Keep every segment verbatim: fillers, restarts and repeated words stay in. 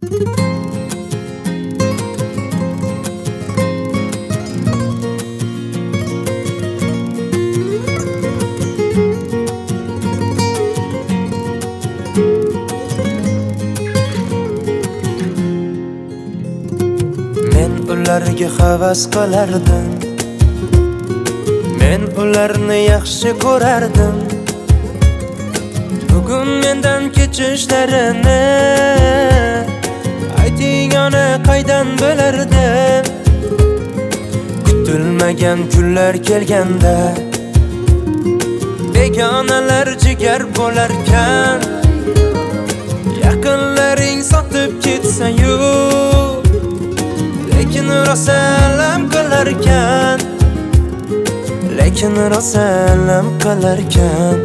Men ularga havas qilardim, men ularni yaxshi ko'rardim. Bugun mendan kechishlarini ayting, ona qaydan bilardim. Kutilmagan kunlar kelganda begonalar jigar bo'larkan, yaqinlaring sotib ketsa-yu, lekin rosa alam qilarkan, lekin rosa alam qilarkan.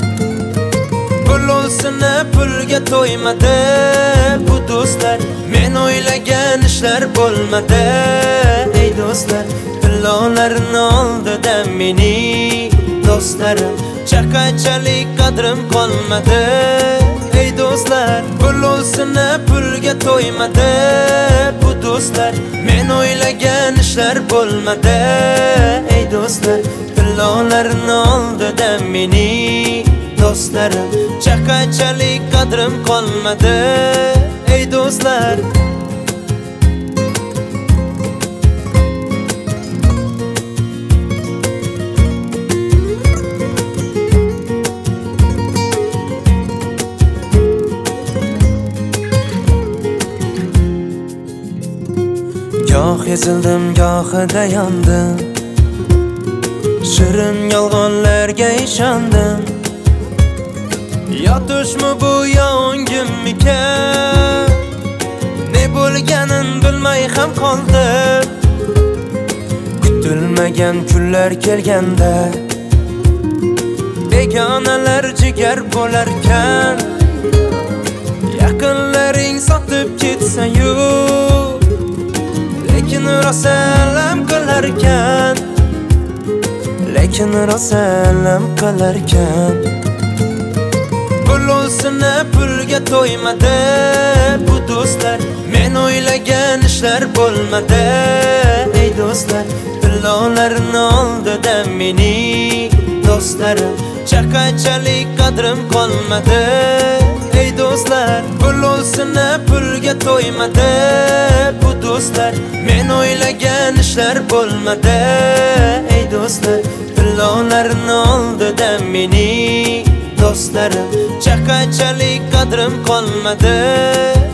Pulosini pulga to'ymadi bu do'stlar, men o'ylagan ishlar bo'lmadi ey do'stlar. Tillolarni oldida mening do'stlarim, chaqachalik qadrim qolmadi ey do'stlar. Pulosini pulga to'ymadi bu do'stlar, men o'ylagan ishlar bo'lmadi ey do'stlar. Tillolarni oldida mening do'stlarim, chaqachalik qadrim qolmadi ey do'stlar. Goh ezildim, gohida yondim, shirin yolg'onlarga ishondim. Yotishmi bu yo o'ngimmikan, ne bo'lganin bilmay ham qoldim. Kutilmagan kunlar kelganda begonalar jigar bo'larkan, yaqinlaring sotib ketsa-yu, lekin rosa alam qilarkan, lekin rosa alam qilarkan. Pulosini pulga to'ymadi bu do'stlar, men o'ylagan ishlar bo'lmadi ey do'stlar. Tillolarni oldida mening do'stlarim, chaqachalik qadrim qolmadi ey do'stlar. Pulosini pulga to'ymadi bu do'stlar, men o'ylagan ishlar bo'lmadi ey do'stlar. Tillolarni oldida mening do'stlarim, chaqachalik qadrim qolmadi